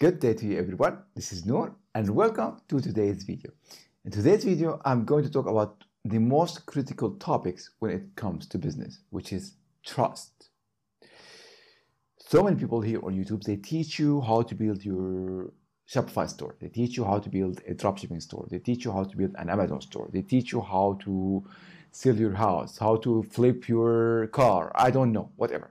Good day to you everyone. This is Noor and welcome to today's video. In today's video, I'm going to talk about the most critical topics when it comes to business, which is trust. So many people here on YouTube, they teach you how to build your Shopify store. They teach you how to build a dropshipping store. They teach you how to build an Amazon store. They teach you how to sell your house, how to flip your car. I don't know, whatever.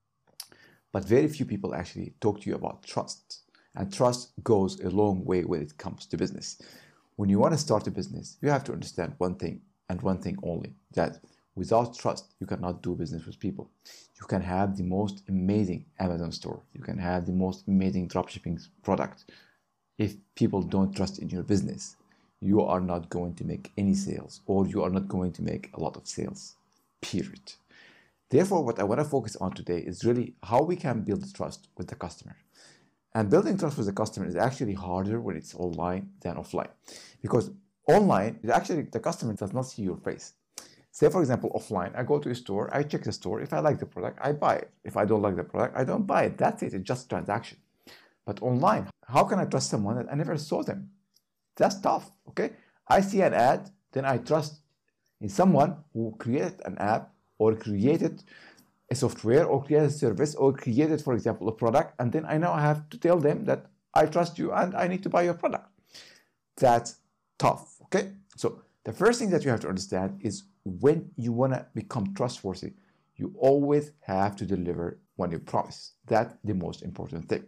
But very few people actually talk to you about trust. And trust goes a long way when it comes to business. When you want to start a business, you have to understand one thing and one thing only, that without trust, you cannot do business with people. You can have the most amazing Amazon store. You can have the most amazing dropshipping product. If people don't trust in your business, you are not going to make any sales, or you are not going to make a lot of sales, period. Therefore, what I want to focus on today is really how we can build trust with the customer. And building trust with the customer is actually harder when it's online than offline. Because online, actually the customer does not see your face. Say for example, offline, I go to a store, I check the store. If I like the product, I buy it. If I don't like the product, I don't buy it. That's it. It's just a transaction. But online, how can I trust someone that I never saw them? That's tough, okay? I see an ad, then I trust in someone who created an app or created a software or created a service or created, for example, a product, and then I now have to tell them that I trust you and I need to buy your product. That's tough, okay? So the first thing that you have to understand is when you want to become trustworthy, you always have to deliver when you promise. That's the most important thing.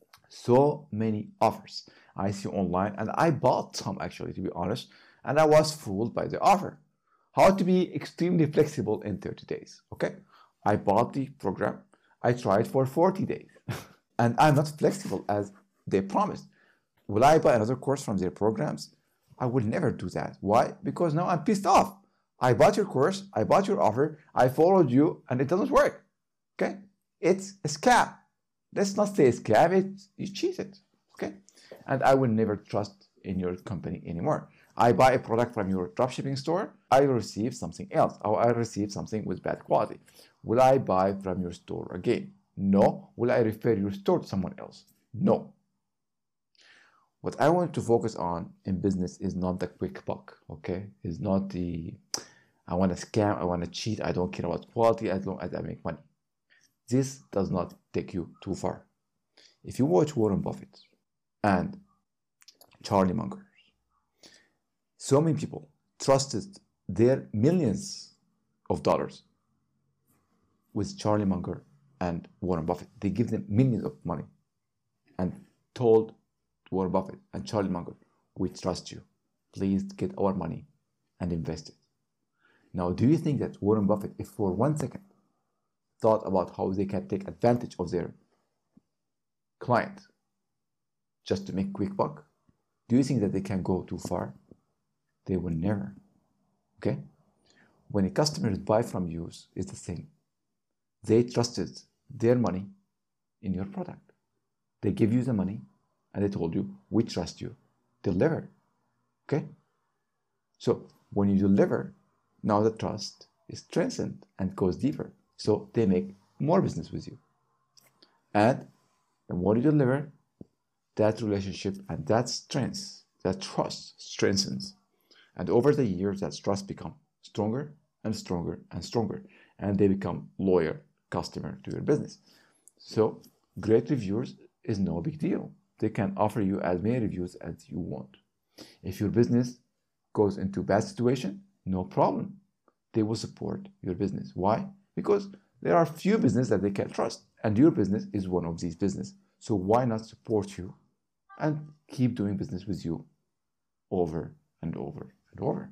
So many offers I see online, and I bought some actually, to be honest, and I was fooled by the offer. How to be extremely flexible in 30 days, okay? I bought the program, I tried for 40 days, and I'm not flexible as they promised. Will I buy another course from their programs? I will never do that. Why? Because now I'm pissed off. I bought your course, I bought your offer, I followed you, and it doesn't work, okay? It's a scam. Let's not say a scam, you cheated, okay? And I will never trust in your company anymore. I buy a product from your dropshipping store, I receive something else, or I receive something with bad quality. Will I buy from your store again? No. Will I refer your store to someone else? No. What I want to focus on in business is not the quick buck, okay? It's not the, I want to scam, I want to cheat, I don't care about quality as long as I make money. This does not take you too far. If you watch Warren Buffett and Charlie Munger, so many people trusted their millions of dollars with Charlie Munger and Warren Buffett. They give them millions of money and told Warren Buffett and Charlie Munger, we trust you. Please get our money and invest it. Now, do you think that Warren Buffett, if for 1 second, thought about how they can take advantage of their client just to make quick buck, do you think that they can go too far? They will never, okay? When a customer buy from you, it's the same. They trusted their money in your product. They give you the money and they told you, we trust you. Deliver, okay? So when you deliver, now the trust is strengthened and goes deeper. So they make more business with you. And the more you deliver, that relationship and that strength, that trust strengthens. And over the years, that trust becomes stronger and stronger and stronger. And they become loyal customer to your business. So great reviews is no big deal. They can offer you as many reviews as you want. If your business goes into bad situation, no problem. They will support your business. Why? Because there are few businesses that they can trust, and your business is one of these businesses. So why not support you and keep doing business with you over and over and over?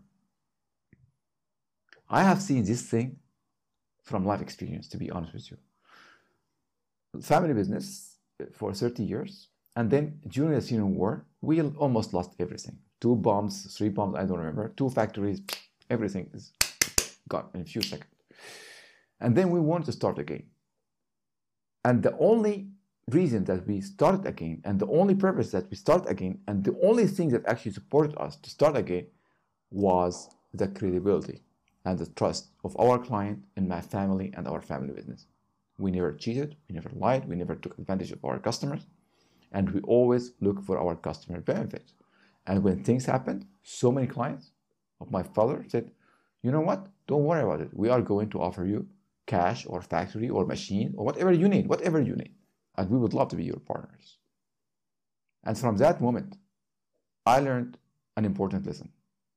I have seen this thing from life experience, to be honest with you. Family business for 30 years, and then during the Syrian war, we almost lost everything. 2 bombs, 3 bombs, I don't remember, 2 factories, everything is gone in a few seconds. And then we wanted to start again. And the only reason that we started again, and the only purpose that we start again, and the only thing that actually supported us to start again was the credibility and the trust of our client and my family and our family business. We never cheated, we never lied, we never took advantage of our customers. And we always look for our customer benefit. And when things happened, so many clients of my father said, you know what? Don't worry about it. We are going to offer you cash or factory or machine or whatever you need, whatever you need. And we would love to be your partners. And from that moment, I learned an important lesson.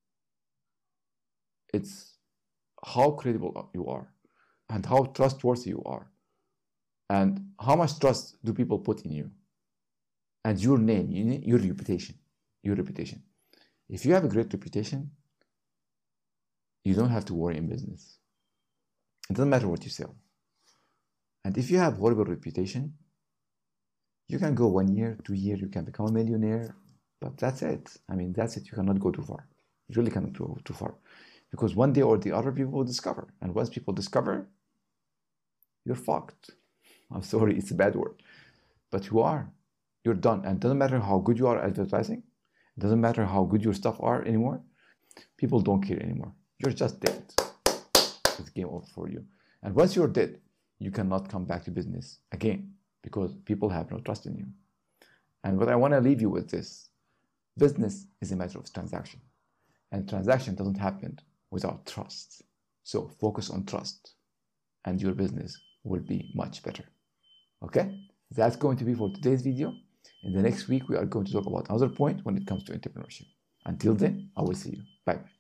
It's how credible you are and how trustworthy you are and how much trust do people put in you and your name, your reputation. If you have a great reputation, you don't have to worry in business. It doesn't matter what you sell. And if you have horrible reputation, you can go 1 year, 2 years, you can become a millionaire, but that's it. I mean, that's it. You cannot go too far. You really cannot go too far. Because one day or the other, people will discover. And once people discover, you're fucked. I'm sorry, it's a bad word. But you're done. And it doesn't matter how good you are at advertising. It doesn't matter how good your stuff are anymore. People don't care anymore. You're just dead. It's game over for you. And once you're dead, you cannot come back to business again because people have no trust in you. And what I want to leave you with this, business is a matter of transaction. And transaction doesn't happen without trust. So focus on trust and your business will be much better. Okay? That's going to be for today's video. In the next week, we are going to talk about another point when it comes to entrepreneurship. Until then, I will see you. Bye-bye.